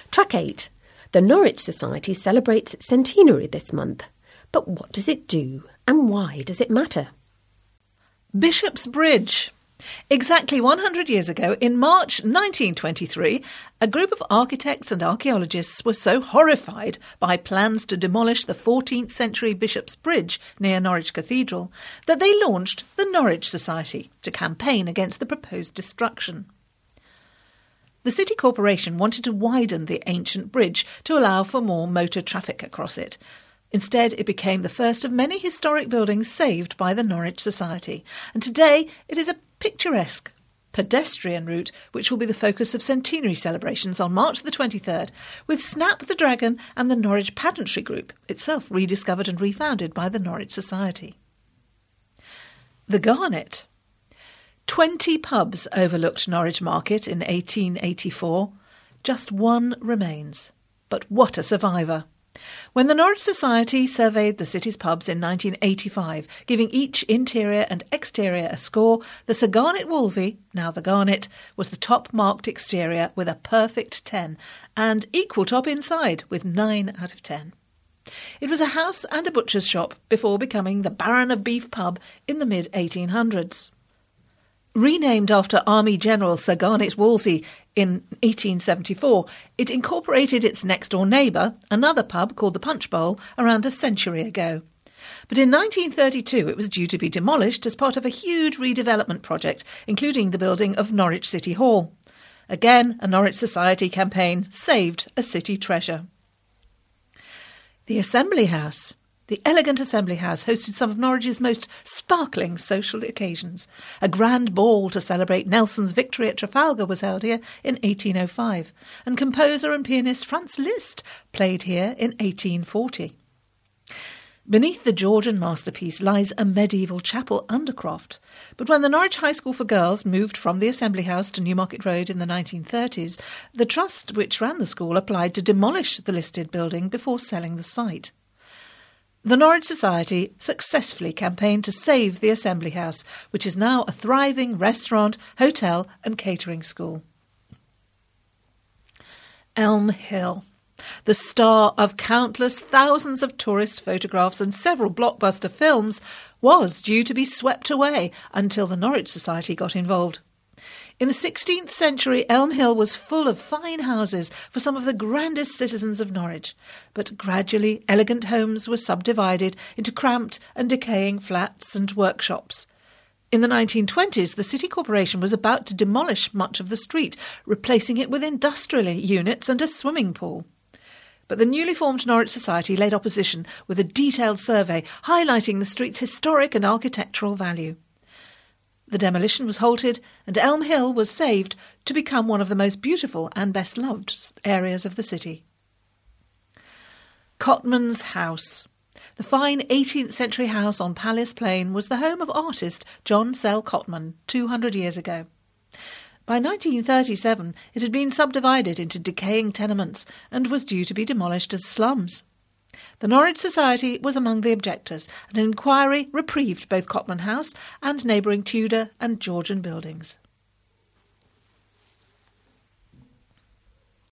Track 8. The Norwich Society celebrates its centenary this month. But what does it do and why does it matter? Bishop's Bridge. Exactly 100 years ago, in March 1923, a group of architects and archaeologists were so horrified by plans to demolish the 14th century Bishop's Bridge near Norwich Cathedral that they launched the Norwich Society to campaign against the proposed destruction. The City Corporation wanted to widen the ancient bridge to allow for more motor traffic across it. Instead, it became the first of many historic buildings saved by the Norwich Society, and today it is a picturesque pedestrian route which will be the focus of centenary celebrations on March the 23rd, with Snap the Dragon and the Norwich Pageantry Group, itself rediscovered and refounded by the Norwich Society. The Garnet. 20 pubs overlooked Norwich Market in 1884. Just one remains. But what a survivor! When the Norwich Society surveyed the city's pubs in 1985, giving each interior and exterior a score, the Sir Garnet Wolsey, now the Garnet, was the top marked exterior with a perfect 10, and equal top inside with 9 out of 10. It was a house and a butcher's shop before becoming the Baron of Beef pub in the mid-1800s. Renamed after Army General Sir Garnet Wolsey in 1874, it incorporated its next-door neighbour, another pub called the Punch Bowl, around a century ago. But in 1932 it was due to be demolished as part of a huge redevelopment project, including the building of Norwich City Hall. Again, a Norwich Society campaign saved a city treasure. The Assembly House. The elegant Assembly House hosted some of Norwich's most sparkling social occasions. A grand ball to celebrate Nelson's victory at Trafalgar was held here in 1805, and composer and pianist Franz Liszt played here in 1840. Beneath the Georgian masterpiece lies a medieval chapel undercroft, but when the Norwich High School for Girls moved from the Assembly House to Newmarket Road in the 1930s, the trust which ran the school applied to demolish the listed building before selling the site. The Norwich Society successfully campaigned to save the Assembly House, which is now a thriving restaurant, hotel and catering school. Elm Hill. The star of countless thousands of tourist photographs and several blockbuster films, was due to be swept away until the Norwich Society got involved. In the 16th century, Elm Hill was full of fine houses for some of the grandest citizens of Norwich, but gradually elegant homes were subdivided into cramped and decaying flats and workshops. In the 1920s, the City Corporation was about to demolish much of the street, replacing it with industrial units and a swimming pool. But the newly formed Norwich Society laid opposition with a detailed survey highlighting the street's historic and architectural value. The demolition was halted and Elm Hill was saved to become one of the most beautiful and best loved areas of the city. Cotman's House. The fine 18th century house on Palace Plain was the home of artist John Sell Cotman 200 years ago. By 1937 it had been subdivided into decaying tenements and was due to be demolished as slums. The Norwich Society was among the objectors, and an inquiry reprieved both Cotman House and neighbouring Tudor and Georgian buildings.